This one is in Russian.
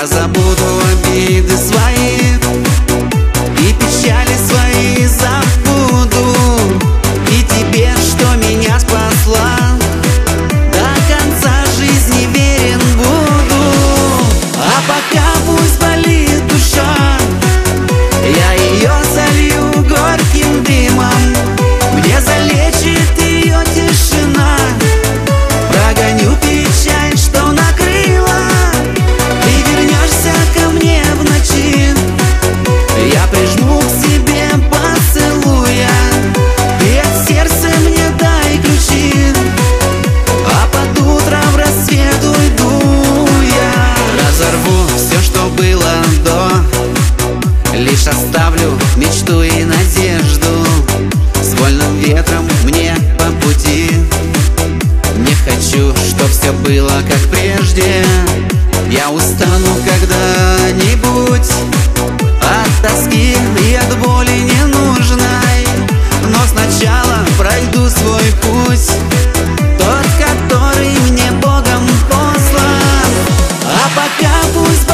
Я забуду обиды свои и печали свои забуду. И тебе, что меня спасла, до конца жизни верен буду. А пока пусть болит душа, я ее залью горьким дымом. Мне залечит ее тишина, прогоню печаль, что накрыла. Ты вернешься ко мне в ночи, я прижму к себе поцелуя. Ты от сердца мне дай ключи, а под утро в рассвет уйду я. Разорву все, что было до, лишь оставлю мечту и надежду. С вольным ветром мне по пути, не хочу, чтоб все было как прежде. Я устану когда-нибудь от тоски и от боли ненужной, но сначала пройду свой путь, тот, который мне Богом послан. А пока пусть